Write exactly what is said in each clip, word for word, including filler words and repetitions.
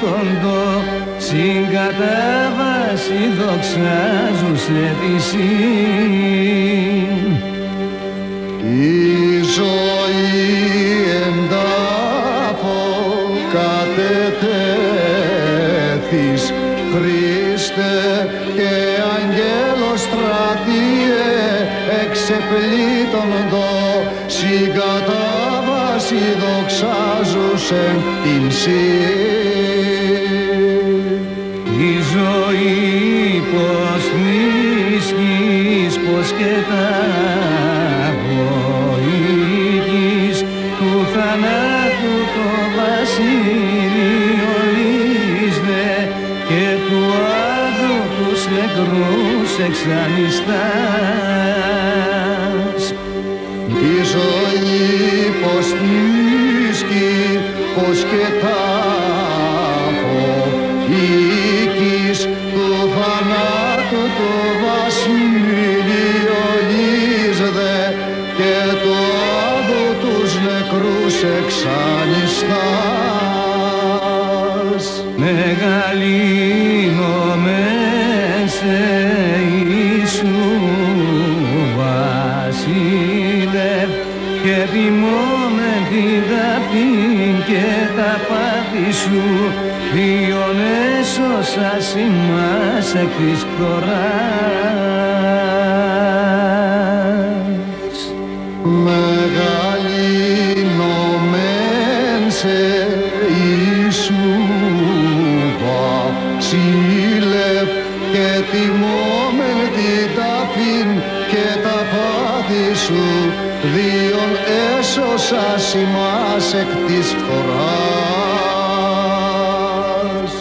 τόντο συγκατάβαση δοξάζουσε τη σύν. Η ζωή εντάφο κατετέθης Χριστέ και αγγέλος στρατιέ εξεπλήττοντο συγκατάβαση δοξάζουσεν την σύν. Η ζωή πως νησκείς, πως και τα βοήθης του θανάτου το βασίλειο λύσδε και του άδου τους νεκρούς εξανιστάς. Η ζωή πως νησκεί, πως και τα βοήθης του θανάτου το βασίλειο λύσδε και του άδου τους νεκρούς εξανιστάς. Μεγαλύνομεν σε Ιησού βασίλευ και τιμώμεν την ταφήν και τα πάθη σου διον έσωσας ημάς εκ της φθοράς. Μεγαλύνομεν σε Ιησού βασίλευ και τιμώμεν την ταφήν και τα πάθη σου διον έσωσας ημάς εκ της φθοράς.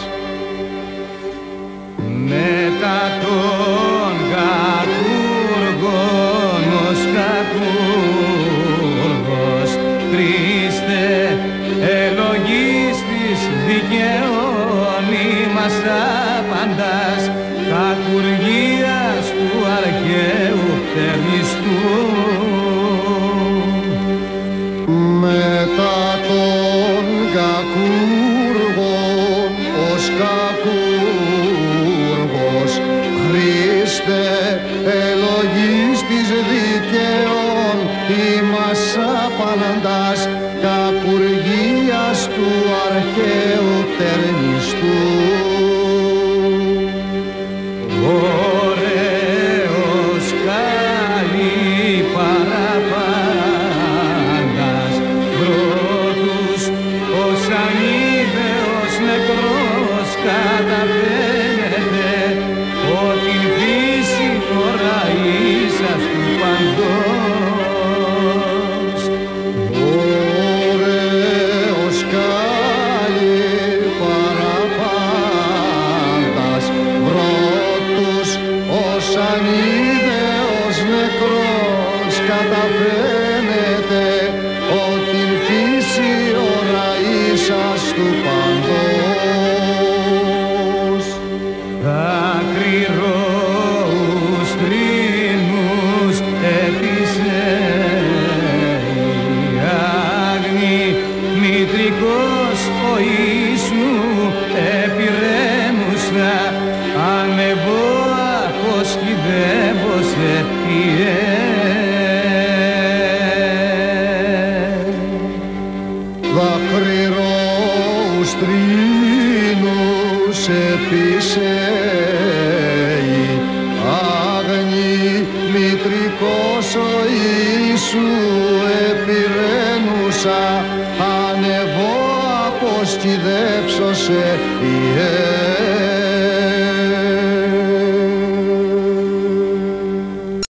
Μετά τον κακούργον ως κακούργος Χριστέ ελογής της δικαιών ημάς άπαντας κακουργίας του αρχαίου φτερνιστού. Μετά τον κακούργον ως κακούργος Χριστέ ελογής της δικαιών ημάς άπαντας κακουργίας του αρχαίου φτερνιστού. Ωραίος καλή παραπάντας πρώτους ως ανίδεος νεκρός καταφέρεται ότι φύση τώρα ίσας του παντός. Ωραίος καλή παραπάντας πρώτους ως ανίδεος νεκρός καταφέρεται ότι φύση ώρα ίσας του παντός. Δάκρυρώους τρίνους έπεισε η άγνη μητρικός ο Ιησού επιρρέμουσα ανεβώ αποσκηδεύωσε ιε. Δάκρυρώους τρίνους έπεισε η άγνη μητρικός ο Ιησού επιρρένουσα ανεβώ αποσκηδεύσωσε ιε.